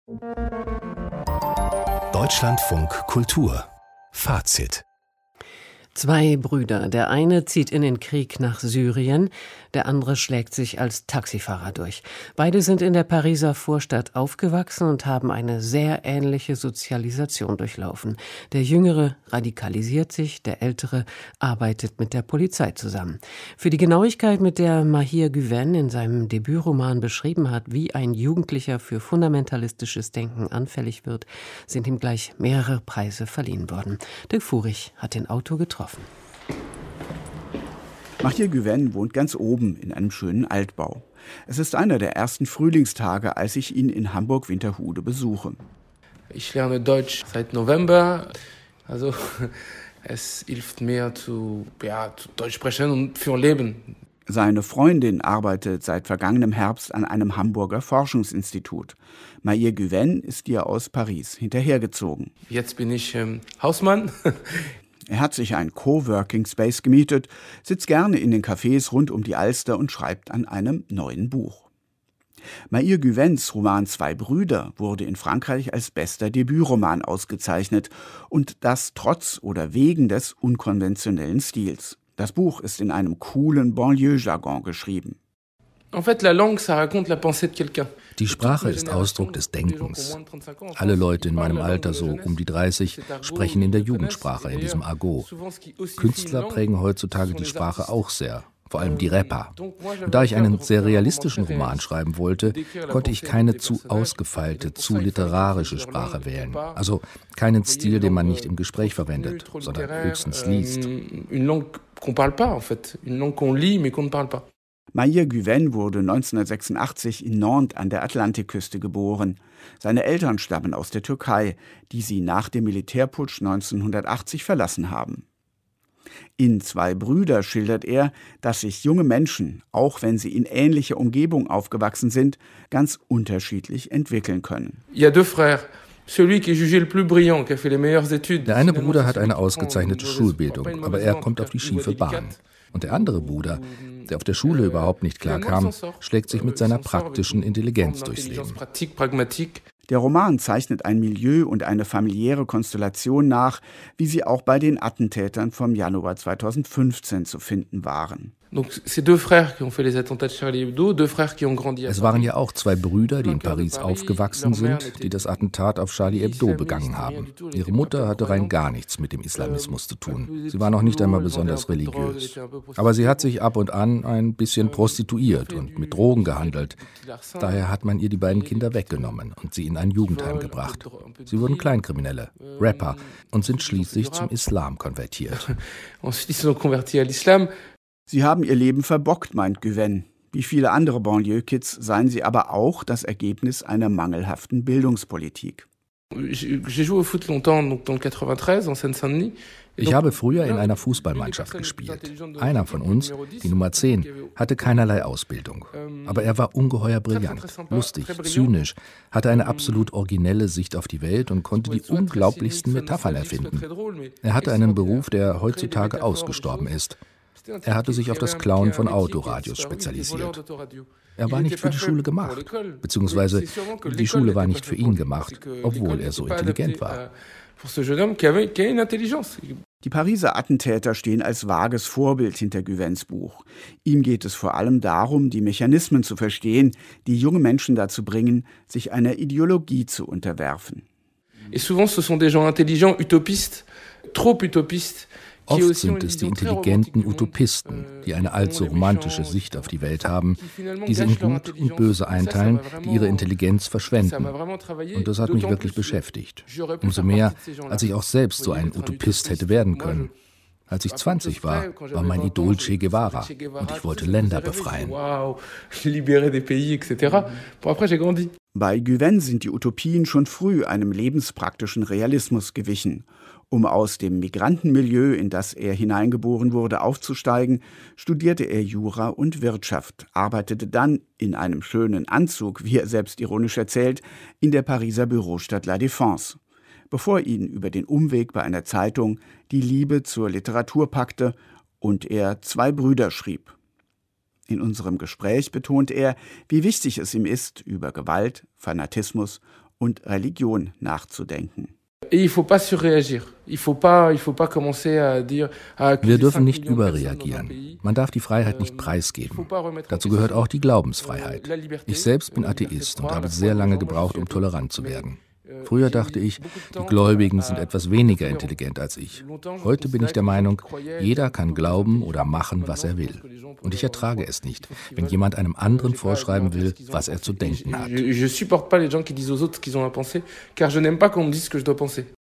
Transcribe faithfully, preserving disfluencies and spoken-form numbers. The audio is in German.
Deutschlandfunk Kultur Fazit. Zwei Brüder. Der eine zieht in den Krieg nach Syrien, der andere schlägt sich als Taxifahrer durch. Beide sind in der Pariser Vorstadt aufgewachsen und haben eine sehr ähnliche Sozialisation durchlaufen. Der Jüngere radikalisiert sich, der Ältere arbeitet mit der Polizei zusammen. Für die Genauigkeit, mit der Mahir Güven in seinem Debütroman beschrieben hat, wie ein Jugendlicher für fundamentalistisches Denken anfällig wird, sind ihm gleich mehrere Preise verliehen worden. Dirk Furich hat den Autor getroffen. Mahir Güven wohnt ganz oben in einem schönen Altbau. Es ist einer der ersten Frühlingstage, als ich ihn in Hamburg-Winterhude besuche. Ich lerne Deutsch seit November. Also es hilft mir zu, ja, zu Deutsch sprechen und für Leben. Seine Freundin arbeitet seit vergangenem Herbst an einem Hamburger Forschungsinstitut. Mahir Güven ist ihr aus Paris hinterhergezogen. Jetzt bin ich ähm, Hausmann. Er hat sich einen Coworking Space gemietet, sitzt gerne in den Cafés rund um die Alster und schreibt an einem neuen Buch. Mahir Güvens Roman Zwei Brüder wurde in Frankreich als bester Debütroman ausgezeichnet und das trotz oder wegen des unkonventionellen Stils. Das Buch ist in einem coolen Banlieue-Jargon geschrieben. Die Sprache ist Ausdruck des Denkens. Alle Leute in meinem Alter, so um die dreißig, sprechen in der Jugendsprache, in diesem Argot. Künstler prägen heutzutage die Sprache auch sehr, vor allem die Rapper. Und da ich einen sehr realistischen Roman schreiben wollte, konnte ich keine zu ausgefeilte, zu literarische Sprache wählen. Also keinen Stil, den man nicht im Gespräch verwendet, sondern höchstens liest. Mahir Güven wurde neunzehnhundertsechsundachtzig in Nantes an der Atlantikküste geboren. Seine Eltern stammen aus der Türkei, die sie nach dem Militärputsch neunzehnhundertachtzig verlassen haben. In Zwei Brüder schildert er, dass sich junge Menschen, auch wenn sie in ähnlicher Umgebung aufgewachsen sind, ganz unterschiedlich entwickeln können. Der eine Bruder hat eine ausgezeichnete Schulbildung, aber er kommt auf die schiefe Bahn. Und der andere Bruder, der auf der Schule überhaupt nicht klarkam, schlägt sich mit seiner praktischen Intelligenz durchs Leben. Der Roman zeichnet ein Milieu und eine familiäre Konstellation nach, wie sie auch bei den Attentätern vom Januar zweitausendfünfzehn zu finden waren. Es waren ja auch zwei Brüder, die in Paris aufgewachsen sind, die das Attentat auf Charlie Hebdo begangen haben. Ihre Mutter hatte rein gar nichts mit dem Islamismus zu tun. Sie war noch nicht einmal besonders religiös. Aber sie hat sich ab und an ein bisschen prostituiert und mit Drogen gehandelt. Daher hat man ihr die beiden Kinder weggenommen und sie in ein Jugendheim gebracht. Sie wurden Kleinkriminelle, Rapper und sind schließlich zum Islam konvertiert. Sie haben ihr Leben verbockt, meint Güven. Wie viele andere Banlieue-Kids seien sie aber auch das Ergebnis einer mangelhaften Bildungspolitik. Ich habe früher in einer Fußballmannschaft gespielt. Einer von uns, die Nummer zehn, hatte keinerlei Ausbildung. Aber er war ungeheuer brillant, lustig, zynisch, hatte eine absolut originelle Sicht auf die Welt und konnte die unglaublichsten Metaphern erfinden. Er hatte einen Beruf, der heutzutage ausgestorben ist. Er hatte sich auf das Klauen von Autoradios spezialisiert. Er war nicht für die Schule gemacht, beziehungsweise die Schule war nicht für ihn gemacht, obwohl er so intelligent war. Die Pariser Attentäter stehen als vages Vorbild hinter Güvens Buch. Ihm geht es vor allem darum, die Mechanismen zu verstehen, die junge Menschen dazu bringen, sich einer Ideologie zu unterwerfen. Et souvent ce sont des gens intelligents, utopistes, trop utopistes. Oft sind es die intelligenten Utopisten, die eine allzu romantische Sicht auf die Welt haben, die sie in Gut und Böse einteilen, die ihre Intelligenz verschwenden. Und das hat mich wirklich beschäftigt. Umso mehr, als ich auch selbst so ein Utopist hätte werden können. Als ich zwanzig war, war mein Idol Che Guevara und ich wollte Länder befreien. Bei Güven sind die Utopien schon früh einem lebenspraktischen Realismus gewichen. Um aus dem Migrantenmilieu, in das er hineingeboren wurde, aufzusteigen, studierte er Jura und Wirtschaft, arbeitete dann in einem schönen Anzug, wie er selbst ironisch erzählt, in der Pariser Bürostadt La Défense, bevor ihn über den Umweg bei einer Zeitung die Liebe zur Literatur packte und er Zwei Brüder schrieb. In unserem Gespräch betont er, wie wichtig es ihm ist, über Gewalt, Fanatismus und Religion nachzudenken. Wir dürfen nicht überreagieren. Man darf die Freiheit nicht preisgeben. Dazu gehört auch die Glaubensfreiheit. Ich selbst bin Atheist und habe sehr lange gebraucht, um tolerant zu werden. Früher dachte ich, die Gläubigen sind etwas weniger intelligent als ich. Heute bin ich der Meinung, jeder kann glauben oder machen, was er will. Und ich ertrage es nicht, wenn jemand einem anderen vorschreiben will, was er zu denken hat. Je ne supporte pas les gens qui disent aux autres ce qu'ils ont à penser, car je n'aime pas qu'on me dise ce que je dois penser.